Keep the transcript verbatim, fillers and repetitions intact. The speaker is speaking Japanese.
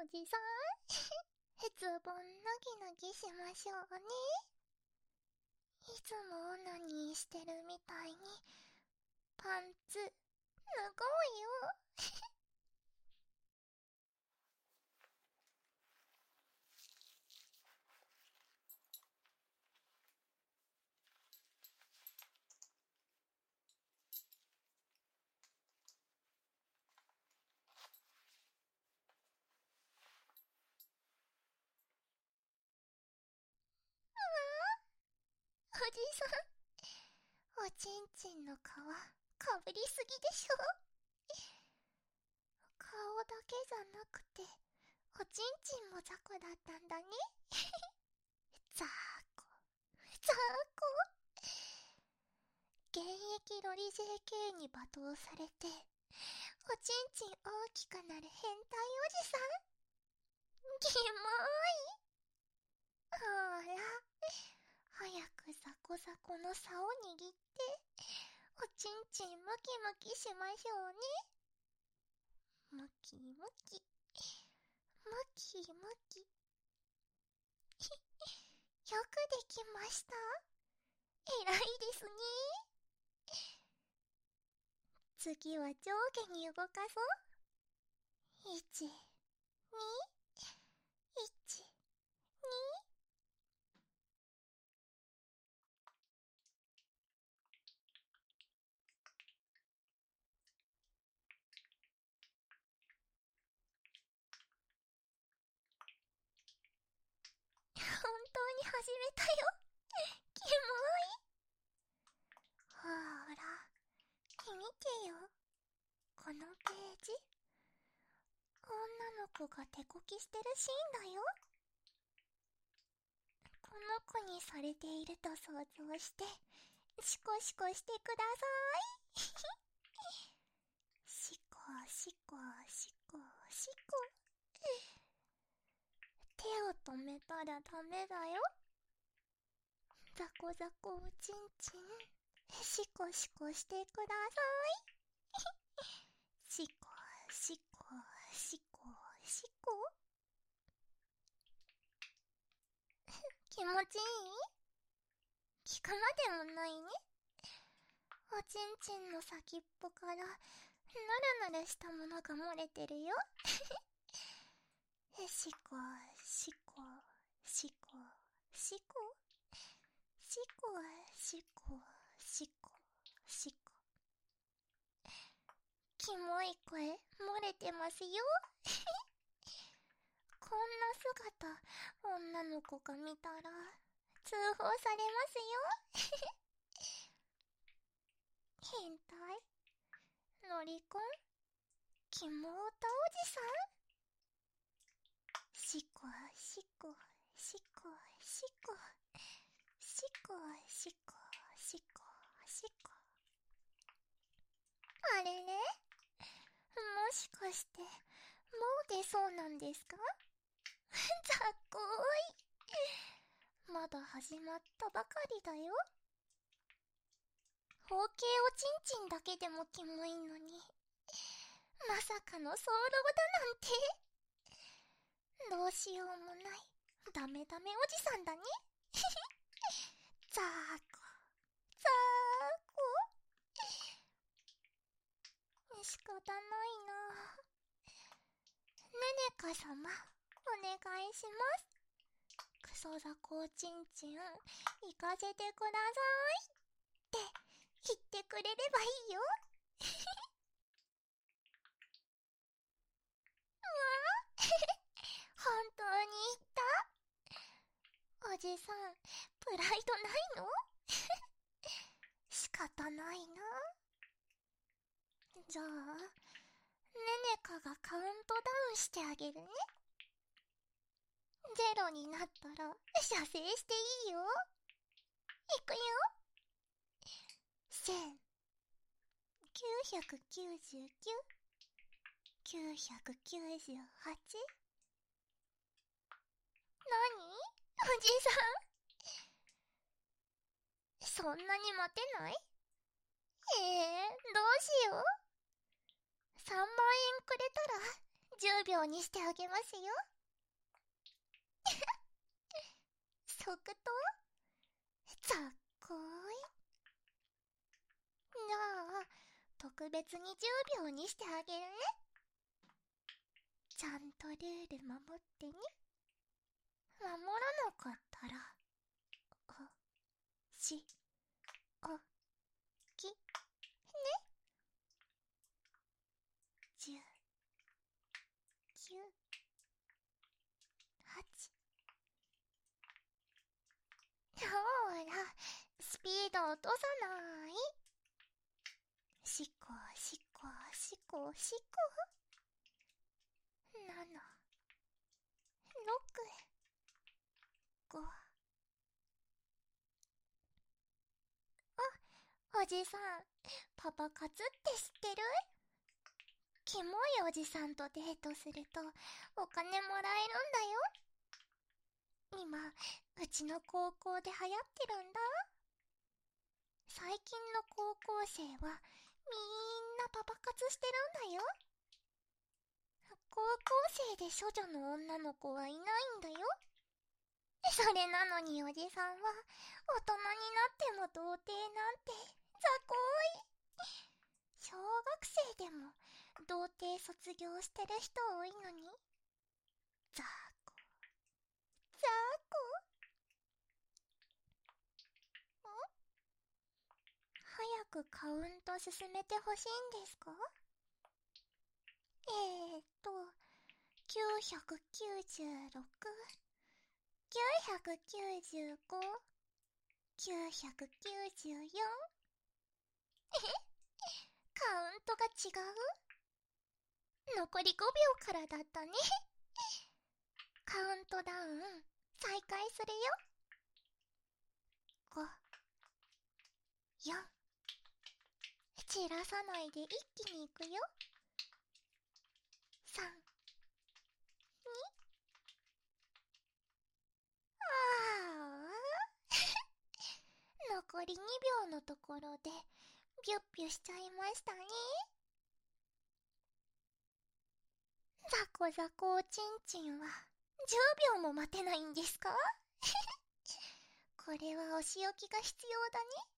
おじさんズボン脱ぎ脱ぎしましょうね。いつもオナニーしてるみたいにパンツ脱ごうよ。おじさん、おちんちんの皮かぶりすぎでしょ。顔だけじゃなくておちんちんも雑魚だったんだね。ザーコザーコ、現役ロリ ジェーケー に罵倒されておちんちん大きくなる変態おじさん、キモい。ほら、早くザコザコの竿を握っておちんちんムキムキしましょうね。ムキムキムキムキよくできました。偉いですね。次は上下に動かそう。いち、に、いち、に。本当に始めたよ。キモい。ほーら、見てよ。このページ。女の子が手こきしてるシーンだよ。この子にされていると想像してシコシコしてください。シコシコシコシコ。手を止めたらダメだよ。ザコザコおちんちんシコシコしてください。シコシコシコシコ。気持ちいい？聞くまでもないね。おちんちんの先っぽからぬるぬるしたものが漏れてるよ。シコシコシコシコシコシコシコシコ。キモい声漏れてますよ。こんな姿女の子が見たら通報されますよ。変態ロリコンキモオタおじさん。シコシコシコシコシコシコシコシコ。あれれ、もしかしてもう出そうなんですか？ざっこーい。まだ始まったばかりだよ。包茎おちんちんだけでもキモいのにまさかのソロだなんて。どうしようもないダメダメおじさんだね。ザーコザーコ。仕方ないな。ねねか様お願いします。クソザコおちんちん行かせてくださいって言ってくれればいいよ。本当に言った？おじさんプライドないの？仕方ないな。じゃあねねかがカウントダウンしてあげるね。ゼロになったら射精していいよ。いくよ。せんきゅうひゃくきゅうじゅうきゅう きゅうひゃくきゅうじゅうはち。なにおじさん、そんなに待てない？えー、どうしよう。さんまんえんくれたらじゅうびょうにしてあげますよ。即答？ざっこい。じゃあ、特別にじゅうびょうにしてあげるね。ちゃんとルール守ってね。守らなかったら、お、し、お、き、ね。じゅう、きゅう、はち。ほら、スピード落とさない。しこしこしこしこ。なな、ろく、ご。あ、おじさん、パパ活って知ってる？キモいおじさんとデートするとお金もらえるんだよ。今、うちの高校で流行ってるんだ。最近の高校生はみんなパパ活してるんだよ。高校生で処女の女の子はいないんだよ。それなのにおじさんは大人になっても童貞なんて雑魚い。小学生でも童貞卒業してる人多いのに雑魚雑魚。ん？早くカウント進めてほしいんですか？えーっときゅうひゃくきゅうじゅうろく、きゅうひゃくきゅうじゅうご、きゅうひゃくきゅうじゅうよん。えへ、カウントが違う？残りごびょうからだったね。カウントダウン再開するよ。ご、よん。散らさないで一気にいくよ。さん、に。ああ。残りにびょうのところでビュッビュしちゃいましたね。ザコザコおちんちんはじゅうびょうも待てないんですか？これはお仕置きが必要だね。